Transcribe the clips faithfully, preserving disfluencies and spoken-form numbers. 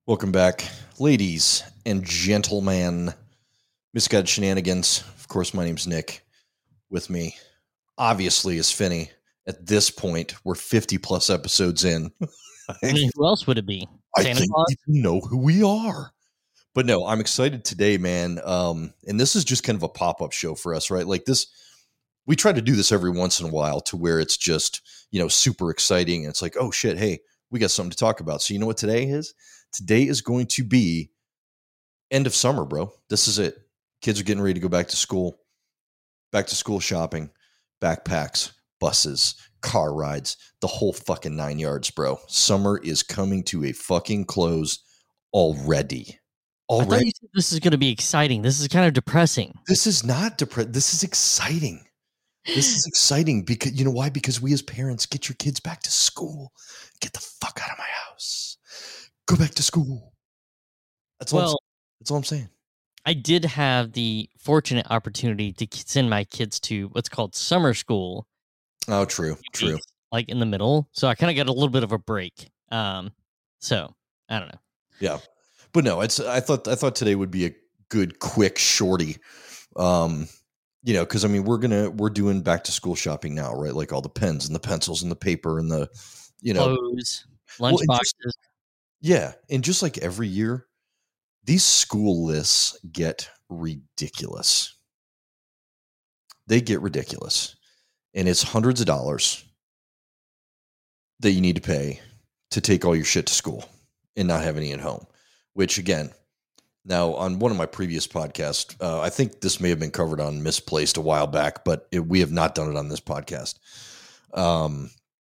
Welcome back, ladies and gentlemen. Misguided Shenanigans. Of course, my name's Nick. With me, obviously, is Finney. At this point, we're fifty plus episodes in. I mean, who else would it be? I Santa think Claus? people know who we are. But no, I'm excited today, man. Um, and this is just kind of a pop-up show for us, right? Like this, we try to do this every once in a while to where it's just, you know, super exciting. And it's like, oh shit, hey, we got something to talk about. So you know what today is? Today is going to be end of summer, bro. This is it. Kids are getting ready to go back to school, back to school shopping, backpacks, buses, car rides, the whole fucking nine yards, bro. Summer is coming to a fucking close already. I thought Already. you said this is going to be exciting. This is kind of depressing. This is not depressing. This is exciting. This is exciting because you know why? Because we as parents get your kids back to school. Get the fuck out of my house. Go back to school. That's all. I'm, Well, that's all I'm saying. I did have the fortunate opportunity to k- send my kids to what's called summer school, Oh, true, true. like in the middle. So I kind of got a little bit of a break. Um, so I don't know. Yeah, but no, it's. I thought I thought today would be a good, quick, shorty. Um, you know, because I mean, we're gonna we're doing back to school shopping now, right? Like all the pens and the pencils and the paper and the, you know, Clothes, Well, lunch and boxes. just- yeah, and just like every year, these school lists get ridiculous. They get ridiculous. And it's hundreds of dollars that you need to pay to take all your shit to school and not have any at home. Which, again, now on one of my previous podcasts, uh, I think this may have been covered on Misplaced a while back, but it, we have not done it on this podcast. Um,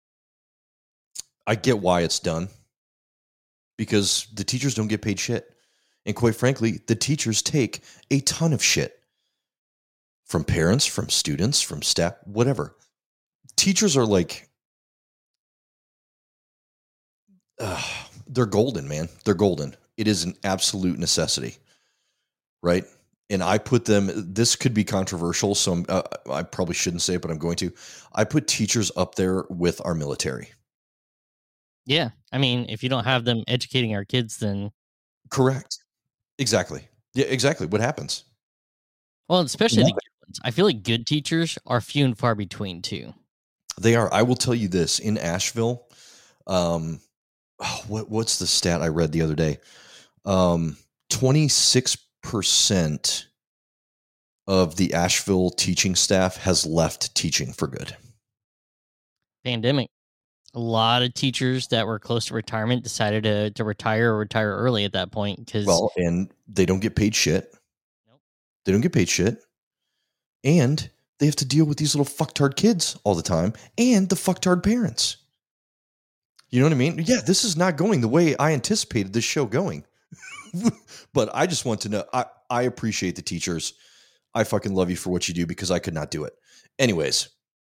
I get why it's done because the teachers don't get paid shit. And quite frankly, the teachers take a ton of shit from parents, from students, from staff, whatever. Teachers are like, uh, they're golden, man. They're golden. It is an absolute necessity, right? And I put them, this could be controversial, so I'm, uh, I probably shouldn't say it, but I'm going to. I put teachers up there with our military. Yeah. I mean, if you don't have them educating our kids, then. Correct. Exactly. Yeah, exactly. What happens? Well, especially Yeah. the good ones. I feel like good teachers are few and far between too. They are. I will tell you this in Asheville. Um, oh, what what's the stat I read the other day? Um, twenty-six percent of the Asheville teaching staff has left teaching for good. Pandemic. A lot of teachers that were close to retirement decided to, to retire or retire early at that point because Well, and they don't get paid shit. Nope. They don't get paid shit. And they have to deal with these little fucktard kids all the time and the fucktard parents. You know what I mean? Yeah, this is not going the way I anticipated this show going. But I just want to know, I, I appreciate the teachers. I fucking love you for what you do because I could not do it. Anyways.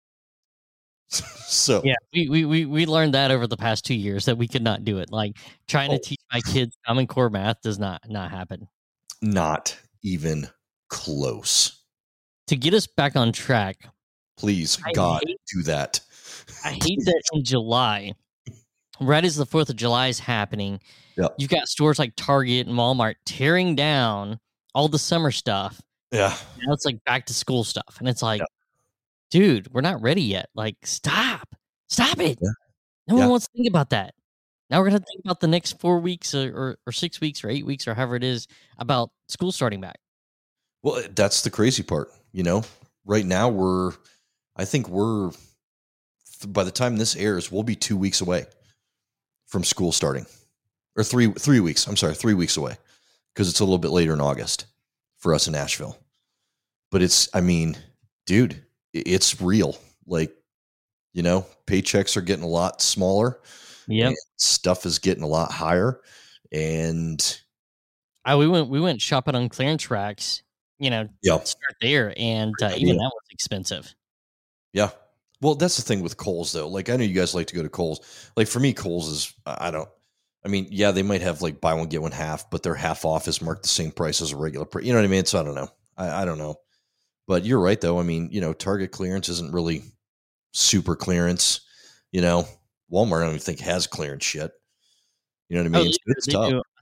So yeah, we, we we we learned that over the past two years that we could not do it. Like trying Oh. to teach my kids Common Core math does not not happen. not even close. To get us back on track, Please, I God, hate- do that. I hate that in July, right as the Fourth of July is happening, Yep. you've got stores like Target and Walmart tearing down all the summer stuff. Yeah. Now it's like back to school stuff, and it's like, Yep. dude, we're not ready yet. Like, stop, stop it. Yeah. No Yeah. one wants to think about that. Now we're gonna think about the next four weeks or, or or six weeks or eight weeks or however it is about school starting back. Well, that's the crazy part. You know, right now we're, I think we're, by the time this airs, we'll be two weeks away from school starting, or three three weeks. I'm sorry, three weeks away, because it's a little bit later in August for us in Nashville. But it's, I mean, dude, i- it's real. Like, you know, paychecks are getting a lot smaller. Yep. and stuff is getting a lot higher, and I we went we went shopping on clearance racks. You know, yeah, start there, and uh, Great even idea. that was expensive. yeah. Well, that's the thing with Kohl's, though. Like, I know you guys like to go to Kohl's. Like, for me, Kohl's is, I don't, I mean, yeah, they might have like buy one, get one half, but their half off is marked the same price as a regular price. You know what I mean? So I don't know. I, I don't know. But you're right, though. I mean, you know, Target clearance isn't really super clearance. You know, Walmart, I don't even think has clearance shit. You know what I mean? Oh, So they, it's they tough. do.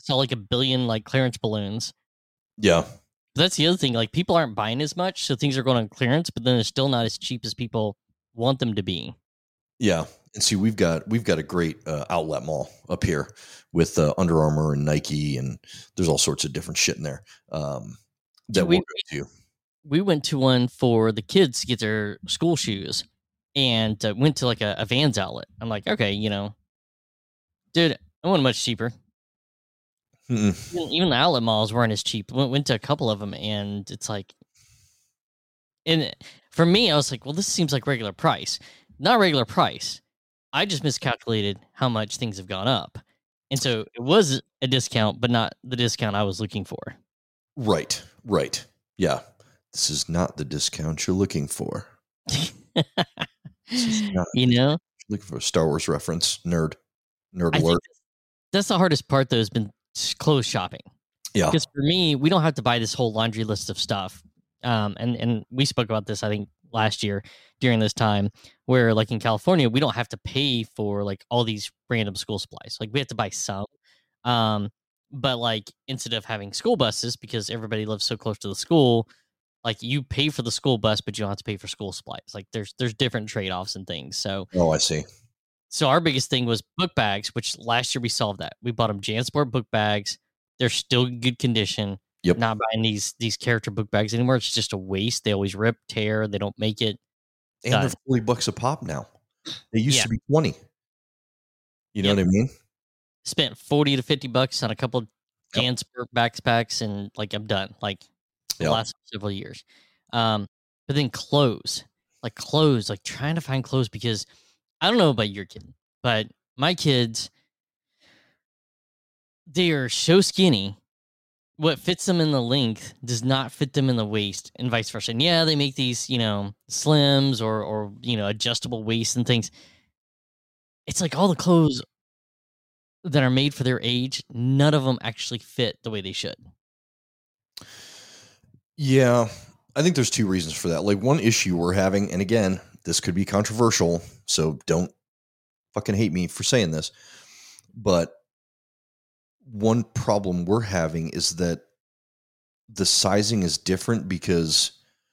saw like a billion like clearance balloons. Yeah. But that's the other thing. Like people aren't buying as much, so things are going on clearance, but then they're still not as cheap as people want them to be. Yeah. And see, we've got we've got a great uh, outlet mall up here with uh, Under Armour and Nike, and there's all sorts of different shit in there um, that we, we'll go to. We went to one for the kids to get their school shoes, and uh, went to like a, a Vans outlet. I'm like, okay, you know, dude, I want much cheaper. Even, even the outlet malls weren't as cheap. Went went to a couple of them, and it's like, and for me, I was like, well, this seems like regular price, not regular price. I just miscalculated how much things have gone up, and so it was a discount, but not the discount I was looking for. Right, right, yeah. This is not the discount you're looking for. You know, looking for a Star Wars reference, nerd, nerd I alert. think that's the hardest part, though, has been clothes shopping. Yeah, because for me, we don't have to buy this whole laundry list of stuff. Um, and and we spoke about this, I think, last year during this time, where like in California, we don't have to pay for like all these random school supplies. Like we have to buy some. Um, but like instead of having school buses, because everybody lives so close to the school, like you pay for the school bus, but you don't have to pay for school supplies. Like there's there's different trade offs and things. So oh, I see. So our biggest thing was book bags, which last year we solved that. We bought them JanSport book bags. They're still in good condition. Yep. Not buying these these character book bags anymore. It's just a waste. They always rip, tear. They don't make it. And done. they're forty bucks a pop now. They used Yeah. to be twenty. You know Yep. what I mean? Spent forty to fifty bucks on a couple Yep. JanSport backpacks, and like I'm done. Like the Yep. last several years. Um, but then clothes, like clothes, like trying to find clothes, because I don't know about your kid, but my kids, they are so skinny. What fits them in the length does not fit them in the waist, and vice versa. And yeah, they make these, you know, slims or or you know, adjustable waists and things. It's like all the clothes that are made for their age, none of them actually fit the way they should. Yeah, I think there's two reasons for that. Like one issue we're having, and again, this could be controversial, so don't fucking hate me for saying this, but one problem we're having is that the sizing is different because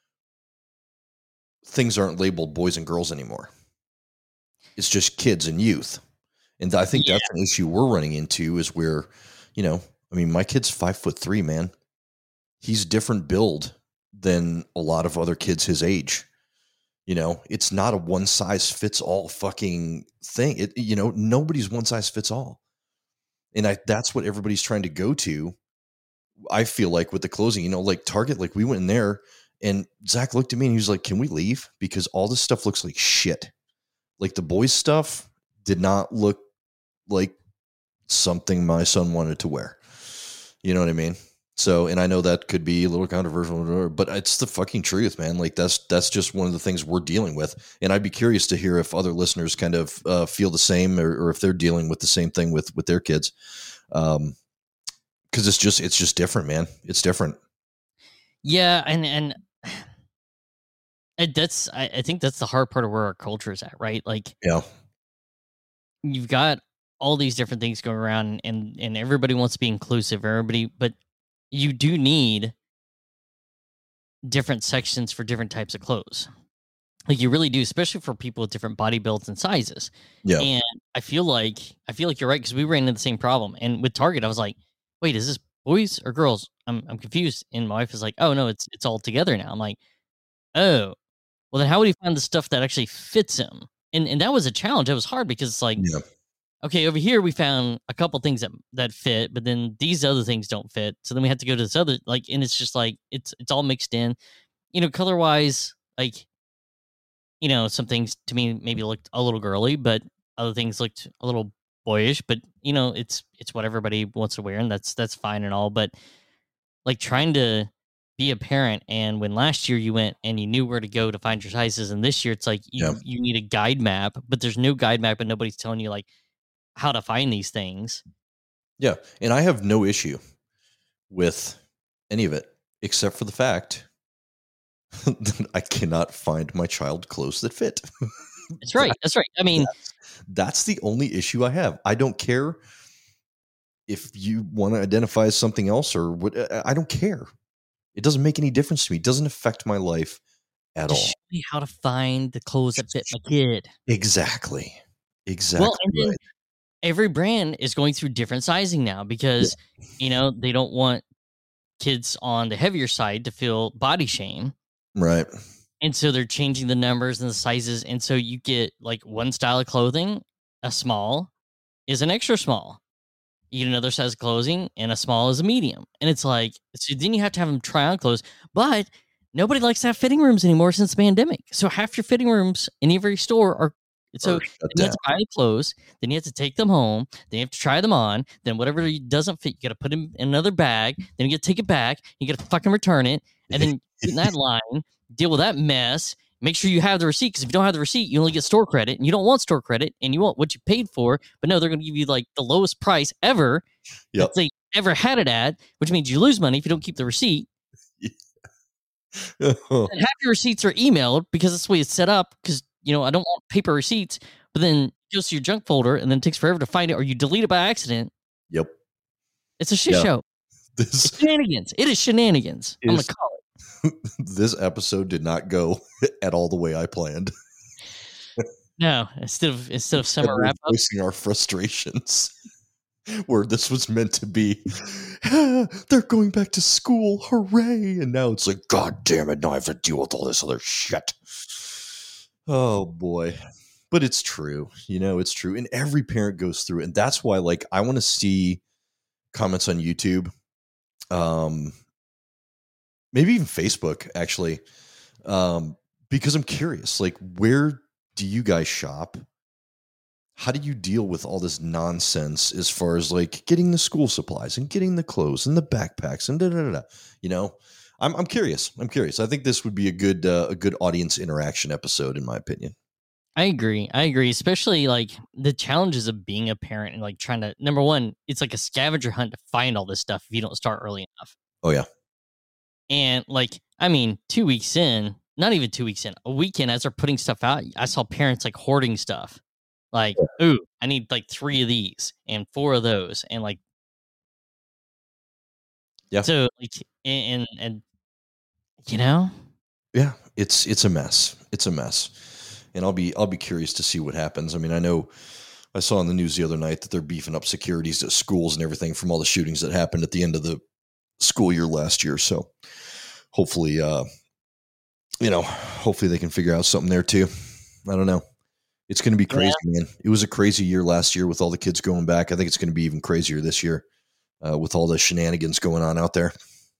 things aren't labeled boys and girls anymore. It's just kids and youth. And I think Yeah. that's an issue we're running into is where, you know, I mean, my kid's five foot three, man. He's different build than a lot of other kids his age. You know, it's not a one size fits all fucking thing. It, you know, nobody's one size fits all. And I, that's what everybody's trying to go to. I feel like with the closing, you know, like Target, like we went in there and Zach looked at me and he was like, can we leave? Because all this stuff looks like shit. Like the boys stuff did not look like something my son wanted to wear. You know what I mean? So, and I know that could be a little controversial, but it's the fucking truth, man. Like that's, that's just one of the things we're dealing with. And I'd be curious to hear if other listeners kind of uh, feel the same or, or if they're dealing with the same thing with, with their kids. Um, cause it's just, it's just different, man. It's different. Yeah. And, and, and that's, I, I think that's the hard part of where our culture is at, right? Like, Yeah. You've got all these different things going around, and, and everybody wants to be inclusive, everybody, but you do need different sections for different types of clothes. Like you really do, especially for people with different body builds and sizes. Yeah. And I feel like I feel like you're right, because we ran into the same problem. And with Target, I was like, wait, is this boys or girls? I'm I'm confused. And my wife is like, oh no, it's it's all together now. I'm like, oh, well then how would he find the stuff that actually fits him? And and that was a challenge. It was hard because it's like, Yeah. okay, over here we found a couple things that that fit, but then these other things don't fit. So then we had to go to this other, like, and it's just like it's it's all mixed in. You know, color wise, like, you know, some things to me maybe looked a little girly, but other things looked a little boyish. But you know, it's it's what everybody wants to wear, and that's that's fine and all. But like trying to be a parent, and when last year you went and you knew where to go to find your sizes, and this year it's like you Yeah. you need a guide map, but there's no guide map, and nobody's telling you like how to find these things. Yeah. And I have no issue with any of it, except for the fact that I cannot find my child clothes that fit. That's right. That's right. I mean, that's, that's the only issue I have. I don't care if you want to identify as something else or what, I don't care. It doesn't make any difference to me. It doesn't affect my life at Just all. show me how to find the clothes that fit my kid. Exactly. Exactly. Well, and then right. every brand is going through different sizing now because, yeah. you know, they don't want kids on the heavier side to feel body shame. Right. And so they're changing the numbers and the sizes. And so you get like one style of clothing, a small is an extra small. You get another size of clothing and a small is a medium. And it's like, so then you have to have them try on clothes. But nobody likes to have fitting rooms anymore since the pandemic. So half your fitting rooms in every store are, so you have to buy the clothes, then you have to take them home, then you have to try them on, then whatever doesn't fit, you got to put them in another bag, then you got to take it back, you got to fucking return it, and then get in that line, deal with that mess, make sure you have the receipt, because if you don't have the receipt, you only get store credit, and you don't want store credit, and you want what you paid for, but no, they're going to give you like the lowest price ever yep. that they ever had it at, which means you lose money if you don't keep the receipt. And half your receipts are emailed because that's the way it's set up, because you know, I don't want paper receipts, but then it goes to your junk folder and then it takes forever to find it, or you delete it by accident. Yep. It's a shit yeah. show. This it's shenanigans. It is shenanigans. Is, I'm going to call it. This episode did not go at all the way I planned. No, instead of instead of summer wrap up, voicing our frustrations, where this was meant to be, ah, they're going back to school, hooray! And now it's like, God damn it! Now I have to deal with all this other shit. Oh boy. But it's true. You know, it's true. And every parent goes through it. And that's why, like, I want to see comments on YouTube. Um, maybe even Facebook, actually. Um, because I'm curious, like, where do you guys shop? How do you deal with all this nonsense as far as like getting the school supplies and getting the clothes and the backpacks and da da da da? You know, I'm I'm curious. I'm curious. I think this would be a good uh, a good audience interaction episode, in my opinion. I agree. I agree. Especially like the challenges of being a parent and like trying to, number one, it's like a scavenger hunt to find all this stuff if you don't start early enough. Oh yeah. And like, I mean, two weeks in, not even two weeks in, a weekend as they're putting stuff out, I saw parents like hoarding stuff. Like, ooh, I need like three of these and four of those, and like, yeah. So like, and and you know, yeah, it's it's a mess. It's a mess, and I'll be I'll be curious to see what happens. I mean, I know I saw on the news the other night that they're beefing up securities at schools and everything from all the shootings that happened at the end of the school year last year. So hopefully, uh, you know, hopefully they can figure out something there too. I don't know. It's going to be crazy, yeah. man. It was a crazy year last year with all the kids going back. I think it's going to be even crazier this year uh, with all the shenanigans going on out there.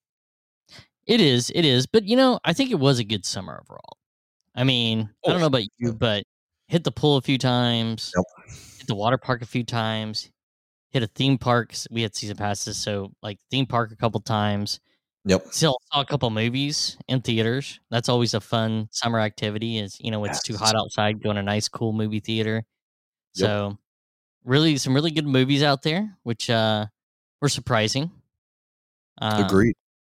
It is. It is. But, you know, I think it was a good summer overall. I mean, oh, I don't know about you, but hit the pool a few times, yep. hit the water park a few times, hit a theme park. We had season passes, so like theme park a couple times. Yep. Still saw a couple movies in theaters. That's always a fun summer activity. Is you know it's yes. too hot outside, go in a nice cool movie theater. Yep. So really, some really good movies out there, which uh, were surprising. Um, Agreed.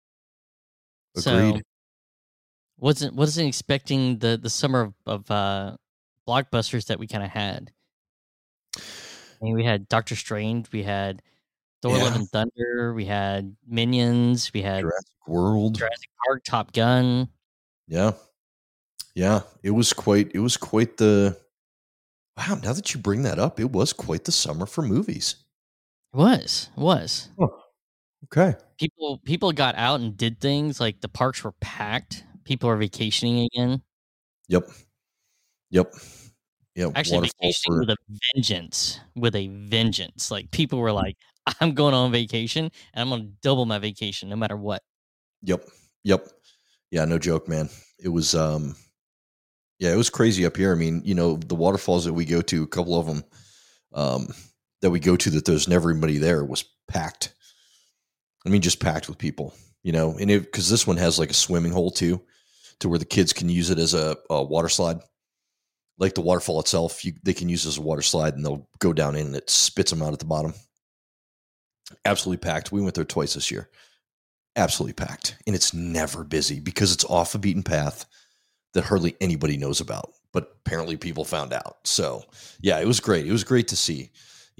Agreed. So wasn't wasn't expecting the the summer of, of uh, blockbusters that we kind of had. I mean, we had Doctor Strange. We had Thor: yeah. Love and Thunder. We had Minions. We had Jurassic World, Jurassic Park, Top Gun. Yeah, yeah. It was quite. It was quite the. Wow. Now that you bring that up, it was quite the summer for movies. It was. It was. Oh, okay. People people got out and did things. Like the parks were packed. People are vacationing again. Yep. Yep. Yeah, actually vacationing for... with a vengeance. With a vengeance. Like people were like, I'm going on vacation and I'm going to double my vacation no matter what. Yep. Yep. Yeah, no joke, man. It was, um, yeah, it was crazy up here. I mean, you know, the waterfalls that we go to, a couple of them um, that we go to that there's never anybody there was packed. I mean, just packed with people, you know, and it, cause this one has like a swimming hole too, to where the kids can use it as a, a water slide. Like the waterfall itself, you, they can use it as a water slide and they'll go down in and it spits them out at the bottom. Absolutely packed. We went there twice this year. Absolutely packed. And it's never busy because it's off a beaten path that hardly anybody knows about. But apparently people found out. So, yeah, it was great. It was great to see.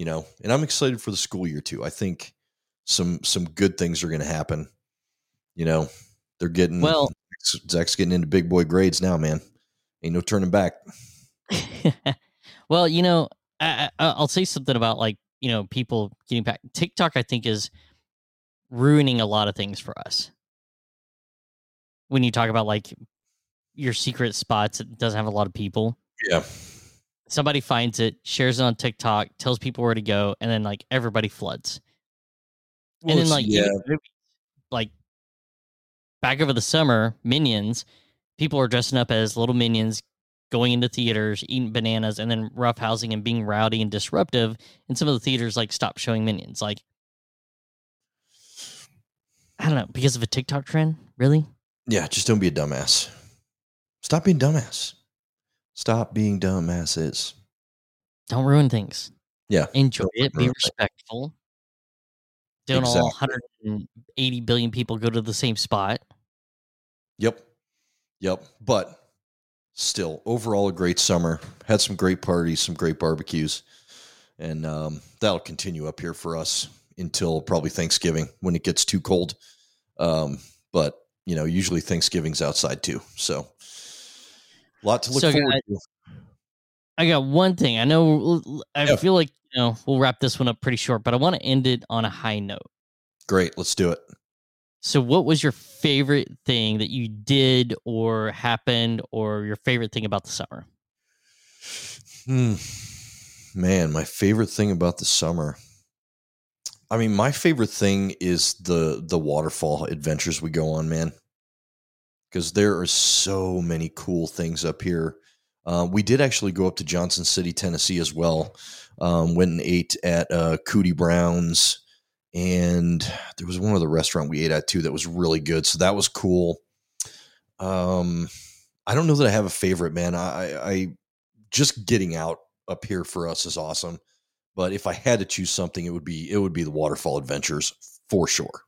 you know, and I'm excited for the school year too. I think some some good things are going to happen. You know, they're getting Well, Zach's getting into big boy grades now, man. Ain't no turning back. well, you know, I, I, I'll say something about like you know people getting back. TikTok, I think, is ruining a lot of things for us. When you talk about like your secret spots, it doesn't have a lot of people. Yeah. Somebody finds it, shares it on TikTok, tells people where to go, and then like everybody floods. Well, And then like yeah. even movies, like back over the summer, Minions, people are dressing up as little minions, going into theaters, eating bananas, and then roughhousing and being rowdy and disruptive. And some of the theaters like stop showing Minions. Like, I don't know, because of a TikTok trend, really? Yeah, just don't be a dumbass. Stop being dumbass. Stop being dumbasses. Don't ruin things. Yeah. Enjoy don't it. Be ruin respectful. Don't all Exactly. one hundred eighty billion people go to the same spot. Yep. Yep. But still, overall, a great summer. Had some great parties, some great barbecues. And um, that'll continue up here for us until probably Thanksgiving when it gets too cold. Um, but, you know, usually Thanksgiving's outside too. So a lot to look So, forward guys, to. I got one thing. I know I Yeah. feel like, you know, we'll wrap this one up pretty short, but I want to end it on a high note. Great. Let's do it. So what was your favorite thing that you did or happened, or your favorite thing about the summer? Hmm. Man, my favorite thing about the summer. I mean, my favorite thing is the the waterfall adventures we go on, man. Because there are so many cool things up here. Uh, we did actually go up to Johnson City, Tennessee as well. Um, went and ate at uh, Cootie Brown's. And there was one other restaurant we ate at too that was really good. So that was cool. Um, I don't know that I have a favorite, man. I, I just getting out up here for us is awesome. But if I had to choose something, it would be it would be the waterfall adventures for sure.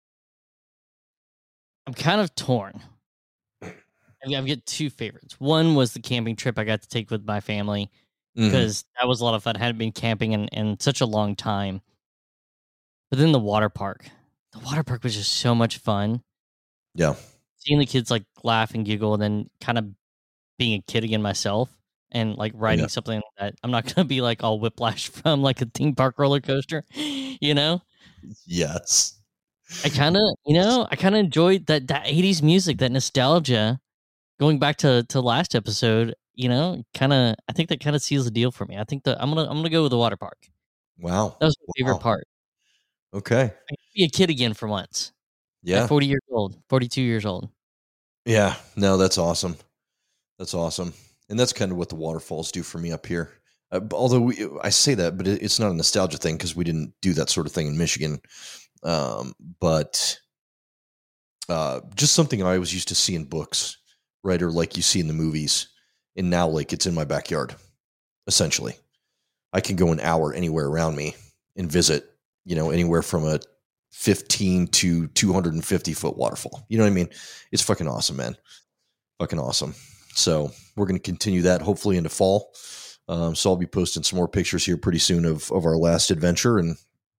I'm kind of torn. I've I've got two favorites. One was the camping trip I got to take with my family Mhm. because that was a lot of fun. I hadn't been camping in, in such a long time. But then the water park. The water park was just so much fun. Yeah. Seeing the kids like laugh and giggle, and then kind of being a kid again myself, and like riding Yeah. something like that. I'm not gonna be like all whiplash from like a theme park roller coaster, you know. Yes. I kind of, you know, I kind of enjoyed that that eighties music, that nostalgia. Going back to to last episode, you know, kind of, I think that kind of seals the deal for me. I think that I'm gonna I'm gonna go with the water park. Wow. That was my favorite Wow. part. Okay. I could be a kid again for once. At Yeah. forty years old, forty-two years old. Yeah. No, that's awesome. That's awesome. And that's kind of what the waterfalls do for me up here. Uh, b- although we, I say that, but it, it's not a nostalgia thing because we didn't do that sort of thing in Michigan. Um, but uh, just something I was used to see in books, right? Or like you see in the movies. And now, like, it's in my backyard, essentially. I can go an hour anywhere around me and visit, you know, anywhere from a fifteen to two hundred fifty foot waterfall. You know what I mean? It's fucking awesome, man. Fucking awesome. So we're going to continue that hopefully into fall. Um, so I'll be posting some more pictures here pretty soon of, of our last adventure. And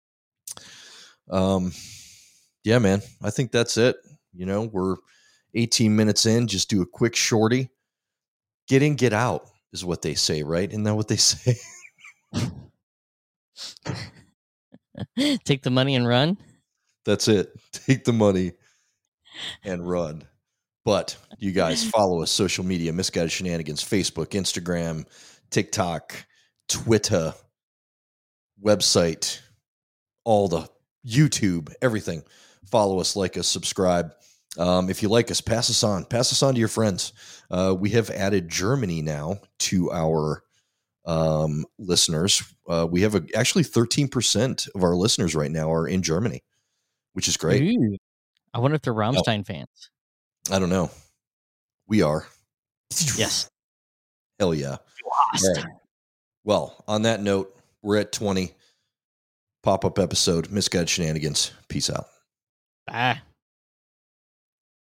um, yeah, man, I think that's it. You know, we're eighteen minutes in, just do a quick shorty. Get in, get out is what they say, right? Isn't that what they say? Take the money and run. That's it. Take the money and run. But you guys follow us, social media, Misguided Shenanigans, Facebook, Instagram, TikTok, Twitter, website, all the YouTube, everything. Follow us, like us, subscribe. Um, if you like us, pass us on. Pass us on to your friends. Uh, we have added Germany now to our um, listeners. Uh, we have a, actually thirteen percent of our listeners right now are in Germany, which is great. Ooh. I wonder if they're Rammstein fans. I don't know. We are. Yes. Hell yeah. Lost. All right. Well, on that note, we're at twenty. Pop-up episode, Misguided Shenanigans. Peace out. Bye.